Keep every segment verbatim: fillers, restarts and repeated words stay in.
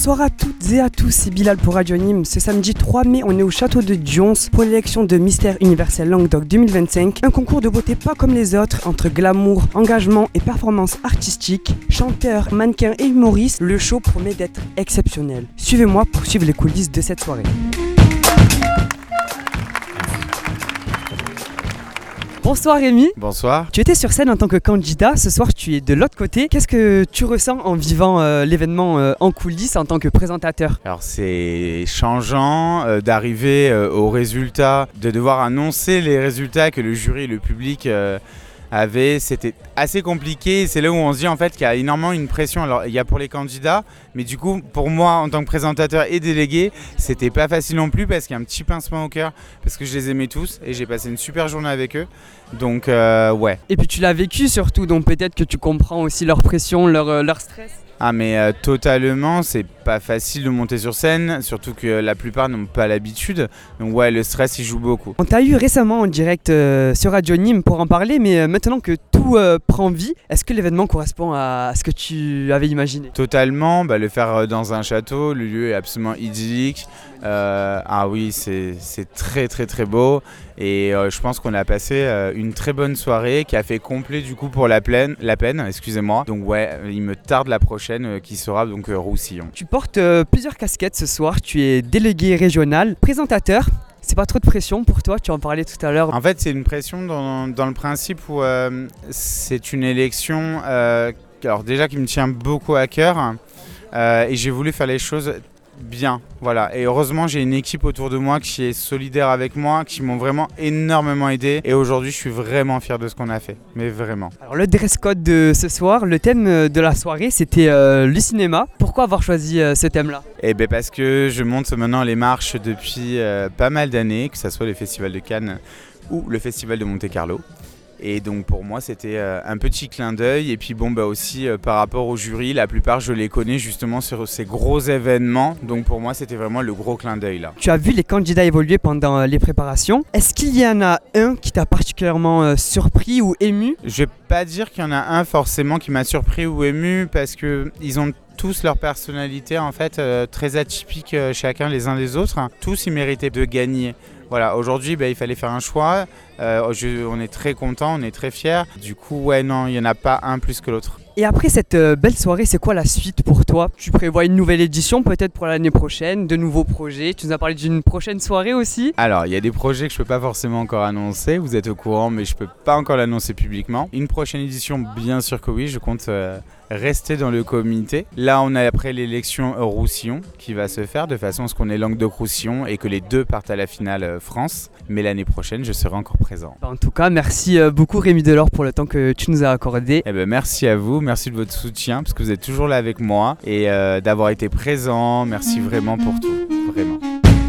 Bonsoir à toutes et à tous, c'est Bilal pour Radio Nîmes. Ce samedi trois mai, on est au château de Dions pour l'élection de Mystère Universel Languedoc deux mille vingt-cinq. Un concours de beauté pas comme les autres, entre glamour, engagement et performance artistique. Chanteurs, mannequins et humoristes, le show promet d'être exceptionnel. Suivez-moi pour suivre les coulisses de cette soirée. Bonsoir Rémi. Bonsoir. Tu étais sur scène en tant que candidat, ce soir tu es de l'autre côté. Qu'est-ce que tu ressens en vivant euh, l'événement euh, en coulisses en tant que présentateur ? Alors c'est changeant euh, d'arriver euh, aux résultats, de devoir annoncer les résultats que le jury et le public euh, avaient. C'était assez compliqué, c'est là où on se dit en fait qu'il y a énormément une pression. Alors il y a pour les candidats, mais du coup pour moi en tant que présentateur et délégué, c'était pas facile non plus parce qu'il y a un petit pincement au cœur, parce que je les aimais tous et j'ai passé une super journée avec eux. Donc euh, ouais. Et puis tu l'as vécu surtout, donc peut-être que tu comprends aussi leur pression, leur, euh, leur stress. Ah mais euh, totalement, c'est pas facile de monter sur scène, surtout que la plupart n'ont pas l'habitude. Donc ouais, le stress il joue beaucoup. On t'a eu récemment en direct euh, sur Radio Nîmes pour en parler, mais euh, maintenant que tout euh, prend vie, est-ce que l'événement correspond à ce que tu avais imaginé ? Totalement, bah, le faire dans un château, le lieu est absolument idyllique. Euh, ah oui, c'est, c'est très très très beau et euh, je pense qu'on a passé euh, une très bonne soirée qui a fait complet du coup pour la, plaine, la peine, excusez-moi. Donc ouais, il me tarde la prochaine euh, qui sera donc euh, Roussillon. Tu portes euh, plusieurs casquettes ce soir, tu es délégué régional, présentateur. C'est pas trop de pression pour toi, tu en parlais tout à l'heure. En fait, c'est une pression dans, dans le principe où euh, c'est une élection euh, alors déjà qui me tient beaucoup à cœur euh, et j'ai voulu faire les choses bien, voilà. Et heureusement, j'ai une équipe autour de moi qui est solidaire avec moi, qui m'ont vraiment énormément aidé. Et aujourd'hui, je suis vraiment fier de ce qu'on a fait, mais vraiment. Alors le dress code de ce soir, le thème de la soirée, c'était euh, le cinéma. Pourquoi avoir choisi euh, ce thème-là ? Eh bien parce que je monte maintenant les marches depuis euh, pas mal d'années, que ce soit le Festival de Cannes ou le Festival de Monte-Carlo. Et donc pour moi c'était euh, un petit clin d'œil et puis bon bah aussi euh, par rapport au jury, la plupart je les connais justement sur ces gros événements, donc pour moi c'était vraiment le gros clin d'œil là. Tu as vu les candidats évoluer pendant euh, les préparations. Est-ce qu'il y en a un qui t'a particulièrement euh, surpris ou ému ? Je vais pas dire qu'il y en a un forcément qui m'a surpris ou ému parce que ils ont tous leur personnalité en fait euh, très atypiques euh, chacun les uns des autres. Tous ils méritaient de gagner. Voilà, aujourd'hui bah, il fallait faire un choix, euh, je, on est très contents, on est très fiers. Du coup ouais non, il n'y en a pas un plus que l'autre. Et après cette euh, belle soirée, c'est quoi la suite pour toi ? Tu prévois une nouvelle édition peut-être pour l'année prochaine, de nouveaux projets ? Tu nous as parlé d'une prochaine soirée aussi ? Alors il y a des projets que je ne peux pas forcément encore annoncer, vous êtes au courant mais je ne peux pas encore l'annoncer publiquement. Une prochaine édition bien sûr que oui, je compte euh, rester dans le comité. Là on a après l'élection Roussillon qui va se faire de façon à ce qu'on ait Languedoc-Roussillon et que les deux partent à la finale euh, France. Mais l'année prochaine je serai encore présent. En tout cas merci beaucoup Rémi Delors pour le temps que tu nous as accordé. Eh ben, merci à vous, merci de votre soutien parce que vous êtes toujours là avec moi et euh, d'avoir été présent. Merci vraiment pour tout, vraiment.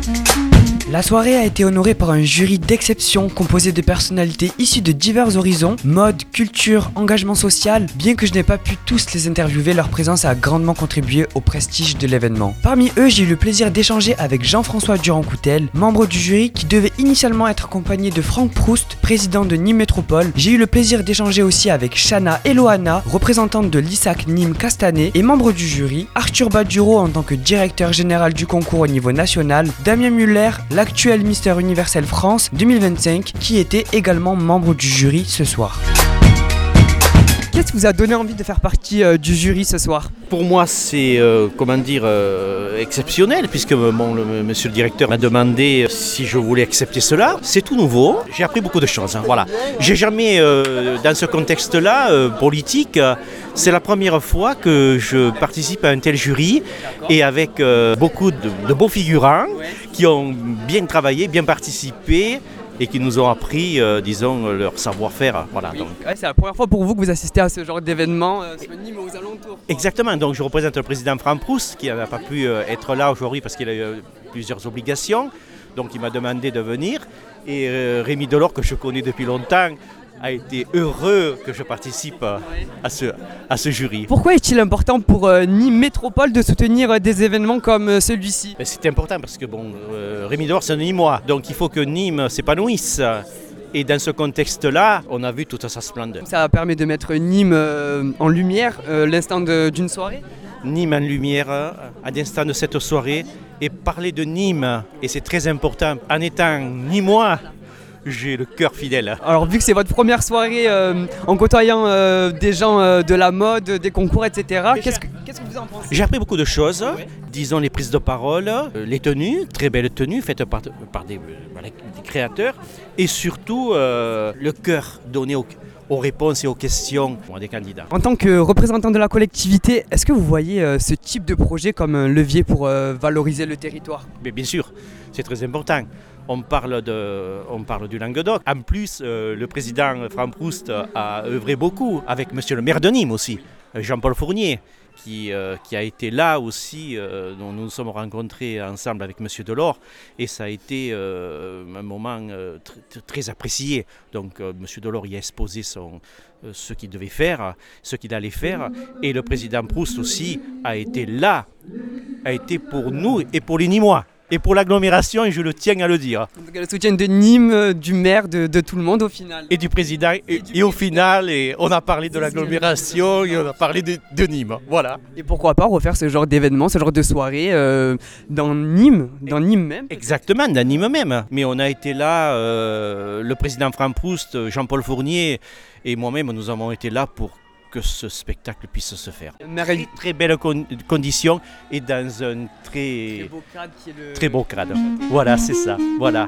La soirée a été honorée par un jury d'exception composé de personnalités issues de divers horizons, mode, culture, engagement social. Bien que je n'ai pas pu tous les interviewer, leur présence a grandement contribué au prestige de l'événement. Parmi eux, j'ai eu le plaisir d'échanger avec Jean-François Durand-Coutel, membre du jury qui devait initialement être accompagné de Franck Proust, président de Nîmes Métropole. J'ai eu le plaisir d'échanger aussi avec Chana Eloana, représentante de l'I S A C Nîmes Castanet et membre du jury, Arthur Baduro en tant que directeur général du concours au niveau national, Damien Muller, l'actuel Mystère Universel France deux mille vingt-cinq, qui était également membre du jury ce soir. Qu'est-ce qui vous a donné envie de faire partie euh, du jury ce soir ? Pour moi, c'est euh, comment dire euh, exceptionnel, puisque bon, le, monsieur le directeur m'a demandé si je voulais accepter cela. C'est tout nouveau. J'ai appris beaucoup de choses. Hein, voilà. J'ai jamais, euh, dans ce contexte-là euh, politique, euh, c'est la première fois que je participe à un tel jury et avec euh, beaucoup de, de beaux figurants qui ont bien travaillé, bien participé. Et qui nous ont appris, euh, disons, leur savoir-faire. Voilà, oui. donc. Ouais, c'est la première fois pour vous que vous assistez à ce genre d'événement euh, sur Nîmes aux alentours. Exactement, donc je représente le président Franck Proust qui n'a pas pu euh, être là aujourd'hui parce qu'il a eu euh, plusieurs obligations. Donc il m'a demandé de venir. Et euh, Rémi Delors, que je connais depuis longtemps, a été heureux que je participe à ce, à ce jury. Pourquoi est-il important pour euh, Nîmes Métropole de soutenir euh, des événements comme euh, celui-ci ? Ben, c'est important parce que bon, euh, Rémi Delors c'est un Nîmois, donc il faut que Nîmes s'épanouisse. Et dans ce contexte-là, on a vu toute sa splendeur. Ça permet de mettre Nîmes euh, en lumière euh, l'instant de, d'une soirée ? Nîmes en lumière à l'instant de cette soirée. Et parler de Nîmes, et c'est très important, en étant Nîmois, j'ai le cœur fidèle. Alors vu que c'est votre première soirée euh, en côtoyant euh, des gens euh, de la mode, des concours, et cetera, qu'est-ce que, qu'est-ce que vous en pensez? J'ai appris beaucoup de choses, ouais. Disons les prises de parole, euh, les tenues, très belles tenues faites par, par des, par des créateurs, et surtout euh, le cœur donné au aux réponses et aux questions des candidats. En tant que représentant de la collectivité, est-ce que vous voyez euh, ce type de projet comme un levier pour euh, valoriser le territoire? Mais bien sûr, c'est très important. On parle, de, on parle du Languedoc. En plus, euh, le président Franck Proust a œuvré beaucoup avec monsieur le maire de Nîmes aussi, Jean-Paul Fournier, qui, euh, qui a été là aussi, euh, dont nous nous sommes rencontrés ensemble avec monsieur Delors, et ça a été euh, un moment euh, tr- très apprécié. Donc euh, monsieur Delors y a exposé son, euh, ce qu'il devait faire, ce qu'il allait faire, et le président Proust aussi a été là, a été pour nous et pour les Nîmois. Et pour l'agglomération, et je le tiens à le dire. Donc le soutien de Nîmes, du maire, de, de tout le monde au final. Et du président, et, et, et au final, et on a parlé de l'agglomération, et on a parlé de, de Nîmes, voilà. Et pourquoi pas refaire ce genre d'événement, ce genre de soirée euh, dans Nîmes, dans Nîmes même? Exactement, dans Nîmes même. Mais on a été là, euh, le président Franck Proust, Jean-Paul Fournier, et moi-même, nous avons été là pour que ce spectacle puisse se faire. Très, très belles con- conditions et dans un très, très beau cadre. Qui est le... Très beau cadre. Voilà, c'est ça. Voilà.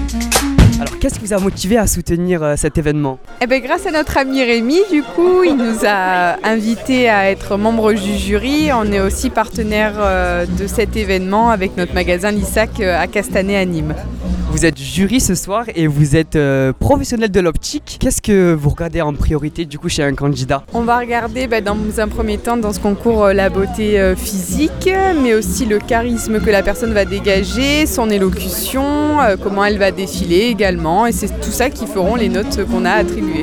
Alors, qu'est-ce qui vous a motivé à soutenir euh, cet événement? Eh bien, grâce à notre ami Rémi, du coup, il nous a invités à être membres du jury. On est aussi partenaire euh, de cet événement avec notre magasin Lissac euh, à Castanet à Nîmes. Vous êtes jury ce soir et vous êtes euh, professionnel de l'optique. Qu'est-ce que vous regardez en priorité du coup chez un candidat? On va regarder bah, dans un premier temps dans ce concours euh, la beauté euh, physique, mais aussi le charisme que la personne va dégager, son élocution, euh, comment elle va défiler également. Et c'est tout ça qui feront les notes qu'on a attribuées.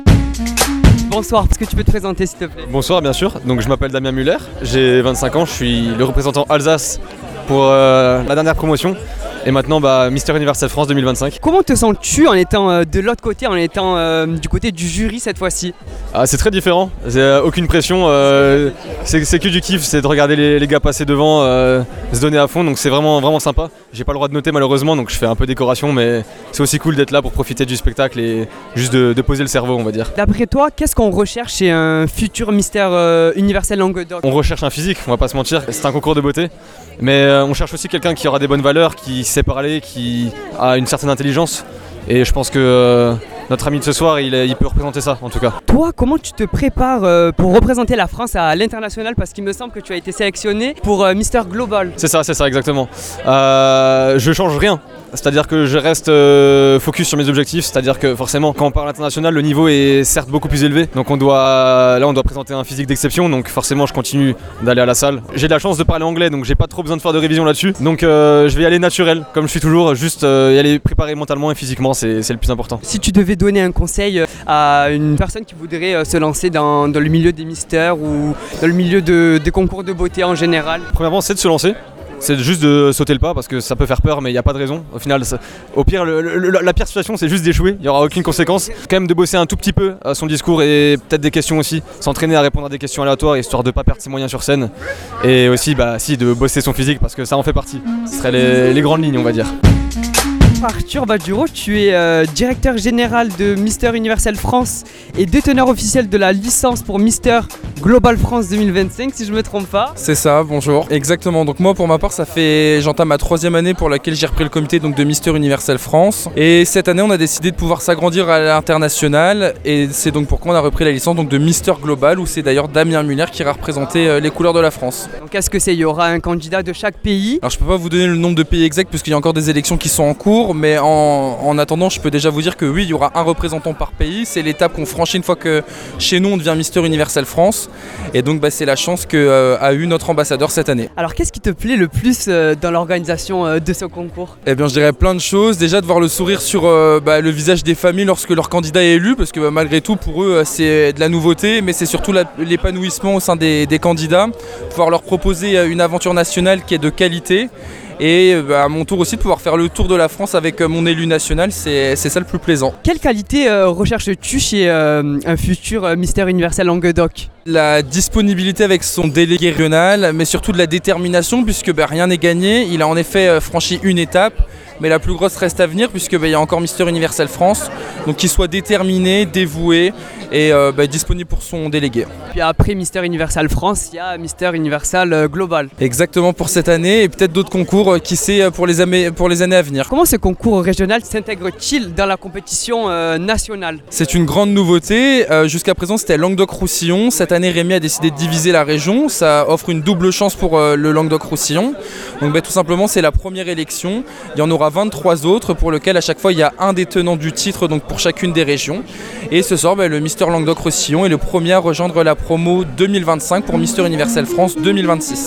Bonsoir, est-ce que tu peux te présenter s'il te plaît? Bonsoir bien sûr, donc je m'appelle Damien Muller, j'ai vingt-cinq ans, je suis le représentant Alsace pour euh, la dernière promotion. Et maintenant, bah, Mister Universel France deux mille vingt-cinq. Comment te sens-tu en étant euh, de l'autre côté, en étant euh, du côté du jury cette fois-ci? Ah, c'est très différent, c'est, euh, aucune pression, euh, c'est, c'est que du kiff, c'est de regarder les, les gars passer devant, euh, se donner à fond, donc c'est vraiment, vraiment sympa. J'ai pas le droit de noter malheureusement, donc je fais un peu décoration, mais c'est aussi cool d'être là pour profiter du spectacle et juste de, de poser le cerveau, on va dire. D'après toi, qu'est-ce qu'on recherche chez un futur Mister euh, Universel Languedoc? On recherche un physique, on va pas se mentir, c'est un concours de beauté, mais euh, on cherche aussi quelqu'un qui aura des bonnes valeurs, qui sait parler, qui a une certaine intelligence, et je pense que euh, notre ami de ce soir, il, est, il peut représenter ça en tout cas. Toi, comment tu te prépares euh, pour représenter la France à l'international? Parce qu'il me semble que tu as été sélectionné pour euh, Mister Global. C'est ça, c'est ça exactement. Euh, je change rien. C'est-à-dire que je reste euh, focus sur mes objectifs, c'est-à-dire que forcément quand on parle international le niveau est certes beaucoup plus élevé, donc on doit, là on doit présenter un physique d'exception, donc forcément je continue d'aller à la salle. J'ai de la chance de parler anglais, donc j'ai pas trop besoin de faire de révision là-dessus, donc euh, je vais y aller naturel comme je suis toujours, juste euh, y aller préparer mentalement et physiquement, c'est, c'est le plus important. Si tu devais donner un conseil à une personne qui voudrait euh, se lancer dans, dans le milieu des mystères ou dans le milieu de, des concours de beauté en général? Premièrement c'est de se lancer. C'est juste de sauter le pas parce que ça peut faire peur mais il n'y a pas de raison. Au final, ça, au pire, le, le, la pire situation c'est juste d'échouer, il n'y aura aucune conséquence. Quand même de bosser un tout petit peu à son discours et peut-être des questions aussi, s'entraîner à répondre à des questions aléatoires histoire de ne pas perdre ses moyens sur scène. Et aussi bah, si, de bosser son physique parce que ça en fait partie. Ce seraient les, les grandes lignes on va dire. Arthur Baduro, tu es euh, directeur général de Mister Universel France et déteneur officiel de la licence pour Mister Global France deux mille vingt-cinq si je me trompe pas. C'est ça, bonjour. Exactement, donc moi pour ma part ça fait, j'entame ma troisième année pour laquelle j'ai repris le comité donc, de Mister Universel France. Et cette année on a décidé de pouvoir s'agrandir à l'international et c'est donc pourquoi on a repris la licence donc, de Mister Global où c'est d'ailleurs Damien Muller qui ira représenter euh, les couleurs de la France. Donc qu'est-ce que c'est? Il y aura un candidat de chaque pays? Alors je peux pas vous donner le nombre de pays exact puisqu'il y a encore des élections qui sont en cours, mais en, en attendant je peux déjà vous dire que oui il y aura un représentant par pays, c'est l'étape qu'on franchit une fois que chez nous on devient Mister Universel France et donc bah, c'est la chance qu'a euh, eu notre ambassadeur cette année. Alors qu'est-ce qui te plaît le plus euh, dans l'organisation euh, de ce concours? Eh bien je dirais plein de choses, déjà de voir le sourire sur euh, bah, le visage des familles lorsque leur candidat est élu parce que bah, malgré tout pour eux c'est de la nouveauté mais c'est surtout la, l'épanouissement au sein des, des candidats, pouvoir leur proposer une aventure nationale qui est de qualité. Et bah, à mon tour aussi de pouvoir faire le tour de la France avec euh, mon élu national, c'est, c'est ça le plus plaisant. Quelle qualité euh, recherches-tu chez euh, un futur euh, Mister Universel Languedoc? La disponibilité avec son délégué régional, mais surtout de la détermination puisque bah, rien n'est gagné. Il a en effet euh, franchi une étape, mais la plus grosse reste à venir puisque bah, il y a encore Mister Universel France. Donc qu'il soit déterminé, dévoué et euh, bah, disponible pour son délégué. Puis après Mister Universal France, il y a Mister Universal Global. Exactement pour cette année et peut-être d'autres concours, euh, qui sait, pour les, amé- pour les années à venir. Comment ce concours régional s'intègre-t-il dans la compétition euh, nationale? C'est une grande nouveauté. Euh, jusqu'à présent, c'était Languedoc-Roussillon. Cette année, Rémi a décidé de diviser la région. Ça offre une double chance pour euh, le Languedoc-Roussillon. Donc, bah, tout simplement, c'est la première élection. Il y en aura vingt-trois autres pour lesquelles, à chaque fois, il y a un des tenants du titre donc pour chacune des régions. Et ce soir, bah, le Mister Languedoc-Roussillon est le premier à rejoindre la promo deux mille vingt-cinq pour Mister Universel France deux mille vingt-six.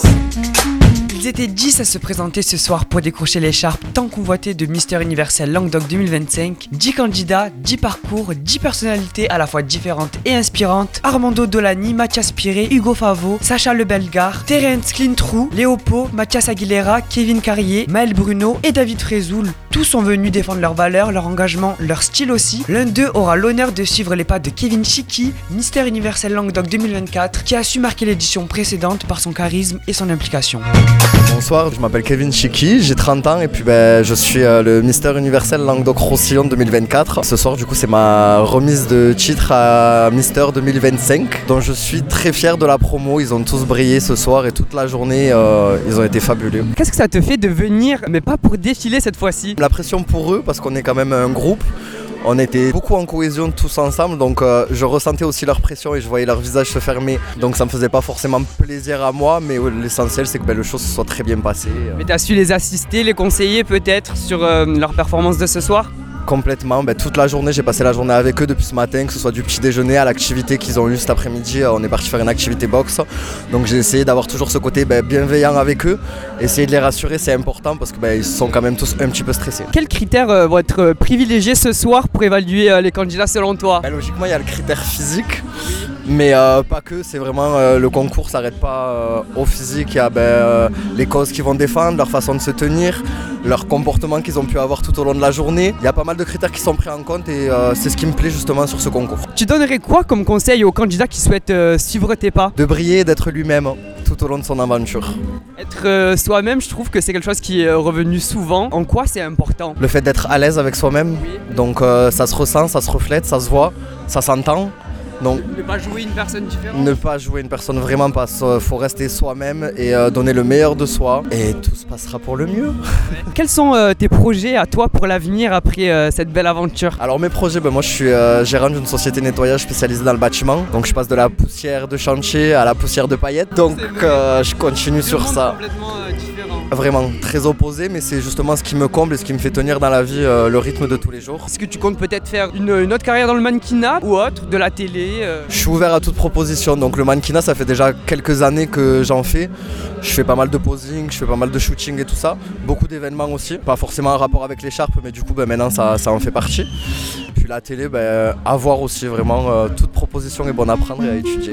Ils étaient dix à se présenter ce soir pour décrocher l'écharpe tant convoitée de Mister Universel Languedoc deux mille vingt-cinq. dix candidats, dix parcours, dix personnalités à la fois différentes et inspirantes. Armando Dolani, Mathias Piré, Hugo Favreau, Sacha Le Belgar, Terence Clintrou, Léopo, Mathias Aguilera, Kevin Carrier, Maël Bruno et David Frézoul. Tous sont venus défendre leurs valeurs, leur engagement, leur style aussi. L'un d'eux aura l'honneur de suivre les pas de Kevin Chiki, Mister Universel Languedoc deux mille vingt-quatre, qui a su marquer l'édition précédente par son charisme et son implication. Bonsoir, je m'appelle Kevin Chiki, j'ai trente ans et puis ben, je suis euh, le Mister Universel Languedoc-Roussillon deux mille vingt-quatre. Ce soir du coup c'est ma remise de titre à Mister deux mille vingt-cinq, dont je suis très fier de la promo. Ils ont tous brillé ce soir et toute la journée euh, ils ont été fabuleux. Qu'est-ce que ça te fait de venir, mais pas pour défiler cette fois-ci? La pression pour eux parce qu'on est quand même un groupe. On était beaucoup en cohésion tous ensemble, donc euh, je ressentais aussi leur pression et je voyais leur visage se fermer. Donc ça me faisait pas forcément plaisir à moi, mais euh, l'essentiel c'est que ben, le show se soit très bien passé. Mais t'as su les assister, les conseiller peut-être sur euh, leur performance de ce soir? Complètement, ben, toute la journée, j'ai passé la journée avec eux depuis ce matin, que ce soit du petit déjeuner à l'activité qu'ils ont eue cet après-midi. On est parti faire une activité boxe, donc j'ai essayé d'avoir toujours ce côté ben, bienveillant avec eux. Essayer de les rassurer, c'est important parce qu'ils ben, sont quand même tous un petit peu stressés. Quels critères euh, vont être privilégiés ce soir pour évaluer euh, les candidats selon toi? Ben, logiquement, il y a le critère physique, mais euh, pas que, c'est vraiment euh, le concours s'arrête pas euh, au physique. Il y a ben, euh, les causes qu'ils vont défendre, leur façon de se tenir, leur comportement qu'ils ont pu avoir tout au long de la journée. Il y a pas mal de critères qui sont pris en compte et euh, c'est ce qui me plaît justement sur ce concours. Tu donnerais quoi comme conseil aux candidats qui souhaitent euh, suivre tes pas? De briller et d'être lui-même tout au long de son aventure. Être euh, soi-même, je trouve que c'est quelque chose qui est revenu souvent. En quoi c'est important? Le fait d'être à l'aise avec soi-même, Oui. donc euh, ça se ressent, ça se reflète, ça se voit, ça s'entend. Donc Ne pas jouer une personne différente. ne pas jouer une personne vraiment pas, il faut rester soi-même et euh, donner le meilleur de soi et tout se passera pour le mieux. Quels sont euh, tes projets à toi pour l'avenir après euh, cette belle aventure? Alors mes projets, ben moi je suis euh, gérant d'une société de nettoyage spécialisée dans le bâtiment, donc je passe de la poussière de chantier à la poussière de paillettes, donc euh, je continue sur ça. Complètement euh, différent. Vraiment très opposé, mais c'est justement ce qui me comble et ce qui me fait tenir dans la vie euh, le rythme de tous les jours. Est-ce que tu comptes peut-être faire une, une autre carrière dans le mannequinat ou autre, de la télé euh... Je suis ouvert à toute proposition, donc le mannequinat ça fait déjà quelques années que j'en fais. Je fais pas mal de posing, je fais pas mal de shooting et tout ça, beaucoup d'événements aussi, pas forcément en rapport avec l'écharpe, mais du coup ben, maintenant ça, ça en fait partie. Puis la télé, ben, à voir aussi vraiment, euh, toute proposition est bonne à prendre et à étudier.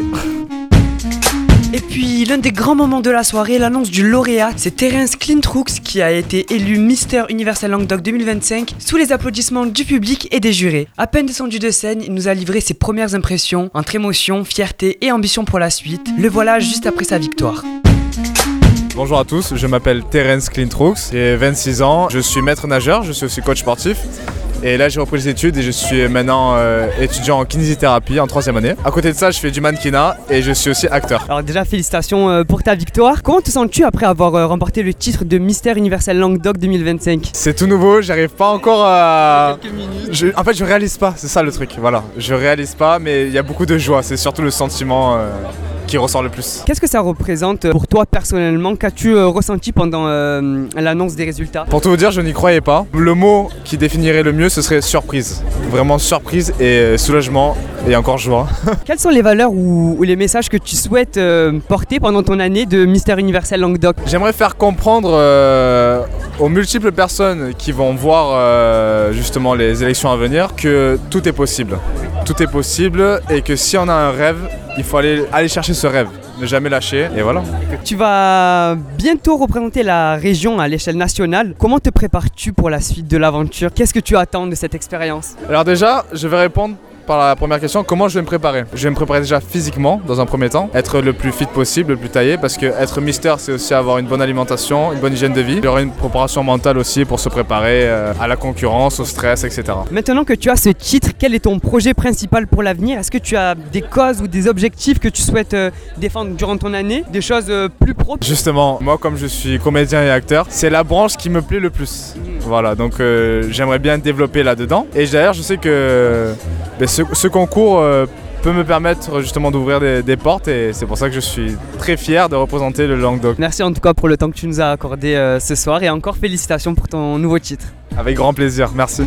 Et puis l'un des grands moments de la soirée, l'annonce du lauréat, c'est Terence Clintrux qui a été élu Mister Universel Languedoc deux mille vingt-cinq sous les applaudissements du public et des jurés. À peine descendu de scène, il nous a livré ses premières impressions entre émotion, fierté et ambition pour la suite. Le voilà juste après sa victoire. Bonjour à tous, je m'appelle Terence Clintrux, j'ai vingt-six ans, je suis maître nageur, je suis aussi coach sportif. Et là j'ai repris les études et je suis maintenant euh, étudiant en kinésithérapie en troisième année. À côté de ça je fais du mannequinat et je suis aussi acteur. Alors déjà félicitations euh, pour ta victoire. Comment te sens-tu après avoir euh, remporté le titre de Mister Universel Languedoc deux mille vingt-cinq? C'est tout nouveau, j'arrive pas encore à... Quelques minutes. Je... En fait je réalise pas, c'est ça le truc, voilà. Je réalise pas mais il y a beaucoup de joie, c'est surtout le sentiment euh, qui ressort le plus. Qu'est-ce que ça représente pour toi personnellement? Qu'as-tu euh, ressenti pendant euh, l'annonce des résultats? Pour tout vous dire, je n'y croyais pas. Le mot qui définirait le mieux, ce serait surprise. Vraiment surprise et soulagement et encore joie. Quelles sont les valeurs ou, ou les messages que tu souhaites euh, porter pendant ton année de Mister Universel Languedoc? J'aimerais faire comprendre euh, aux multiples personnes qui vont voir euh, justement les élections à venir que tout est possible. Tout est possible et que si on a un rêve, il faut aller, aller chercher ce rêve, ne jamais lâcher et voilà. Tu vas bientôt représenter la région à l'échelle nationale. Comment te prépares-tu pour la suite de l'aventure? Qu'est-ce que tu attends de cette expérience? Alors déjà, je vais répondre par la première question, comment je vais me préparer? Je vais me préparer déjà physiquement dans un premier temps, être le plus fit possible, le plus taillé, parce que être mister c'est aussi avoir une bonne alimentation, une bonne hygiène de vie. Il y aura une préparation mentale aussi pour se préparer euh, à la concurrence, au stress, et cetera. Maintenant que tu as ce titre, quel est ton projet principal pour l'avenir? Est-ce que tu as des causes ou des objectifs que tu souhaites euh, défendre durant ton année? Des choses euh, plus propres? Justement, moi comme je suis comédien et acteur, c'est la branche qui me plaît le plus. Mmh. Voilà, donc euh, j'aimerais bien développer là-dedans. Et d'ailleurs, je sais que euh, ce, ce concours euh, peut me permettre justement d'ouvrir des, des portes et c'est pour ça que je suis très fier de représenter le Languedoc. Merci en tout cas pour le temps que tu nous as accordé euh, ce soir et encore félicitations pour ton nouveau titre. Avec grand plaisir, merci.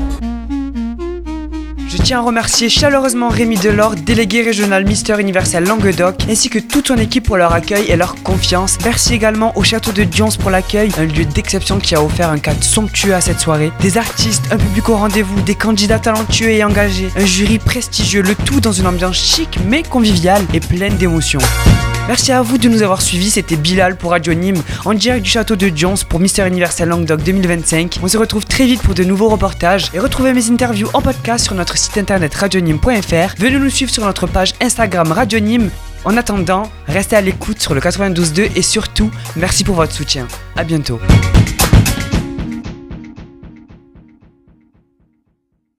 Je tiens à remercier chaleureusement Rémi Delors, délégué régional Mister Universel Languedoc, ainsi que toute son équipe pour leur accueil et leur confiance. Merci également au château de Dions pour l'accueil, un lieu d'exception qui a offert un cadre somptueux à cette soirée. Des artistes, un public au rendez-vous, des candidats talentueux et engagés, un jury prestigieux, le tout dans une ambiance chic mais conviviale et pleine d'émotions. Merci à vous de nous avoir suivis, c'était Bilal pour Radio Nîmes, en direct du château de Dions pour Mister Universel Languedoc deux mille vingt-cinq. On se retrouve très vite pour de nouveaux reportages et retrouvez mes interviews en podcast sur notre site internet radio nîmes point f r. Venez nous suivre sur notre page Instagram Radio Nîmes. En attendant, restez à l'écoute sur le quatre-vingt-douze point deux et surtout, merci pour votre soutien. À bientôt.